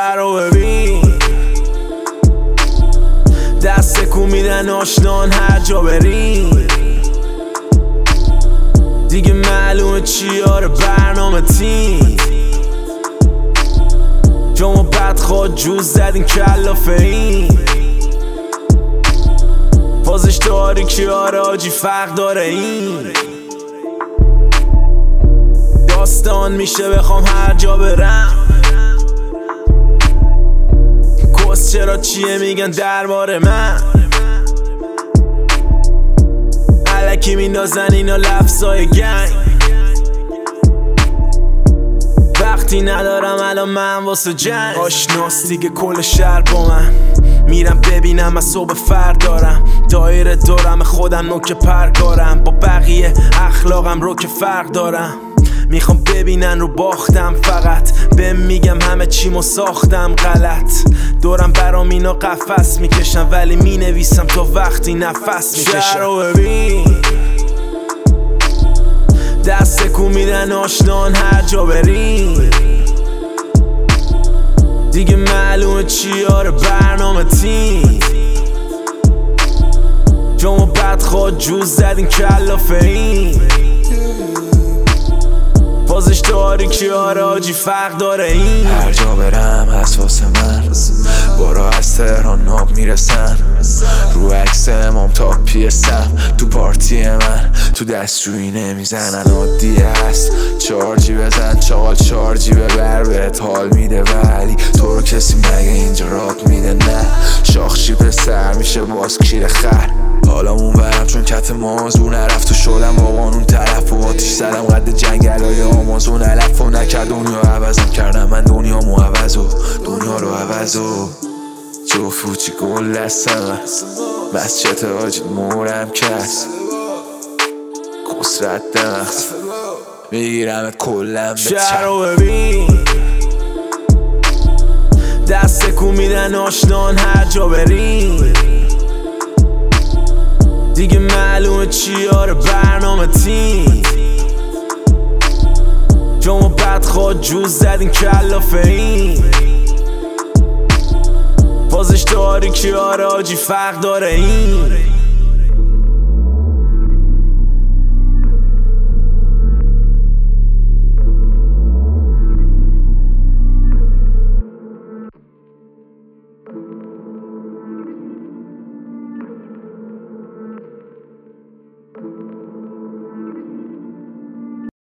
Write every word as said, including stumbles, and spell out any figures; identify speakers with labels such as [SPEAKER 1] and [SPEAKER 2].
[SPEAKER 1] شهر رو ببین، دست کو میدن آشنان هر جا بریم. دیگه معلومه چیاره برنامه تیم، جامو بدخواد جوز زدین کلافه این. بازش داری که آره آجی فرق داره این. داستان میشه بخوام هر جا برم، کس چرا چیه میگن درباره من. الکی میندازن اینا لفظای گنگ، وقتی ندارم الان من واسه جنگ. آشناس دیگه کل شهر با من، میرم ببینم از صبح فرد دارم. دایره دارم خودم نوک پرگارم، با بقیه اخلاقم رو که فرق دارم. میخوام ببینن رو باختم، فقط بهم میگم همه چیمو ساختم غلط. دورم برام اینا قفس میکشم، ولی مینویسم تا وقتی نفس میکشم. شهر رو ببین، دست کو میدن آشنان هر جا بریم. دیگه معلومه چیاره برنامه تیم، جامو بدخواد جوز زدین کلافه این. بازش داری که آره آجی فرق داره این.
[SPEAKER 2] هر جا برم هست واسه من، بارا از تهران ناب میرسن. رو عکس امام تا پیسم، تو پارتی من تو دستشویی نمیزنن. عادیه هست چارجی بزن چاقال چارجی ببر بهت حال میده، ولی تو رو کسی مگه اینجا راب میده؟ نه شاخشی پسر میشه باز کشیر خر. حالا اون برم چون کت مازو نرفت و شدم با قانون طرف و آتیش زدم قد جنگل های آمازون. علف و نکرد دنیا عوضم کردم من دنیا مو عوض و دنیا رو عوض و جو فوچی گل دستم مسجد آجید مورم کس کسرت دمخت میگیرمت کلم به
[SPEAKER 1] شهر رو ببین، دست کو میدن آشنان هر جا بریم. دیگه معلومه چیاره برنامه تیم، جامو بدخواد جوز زدین کلافه این. بازش داری که آره آجی فرق داره این.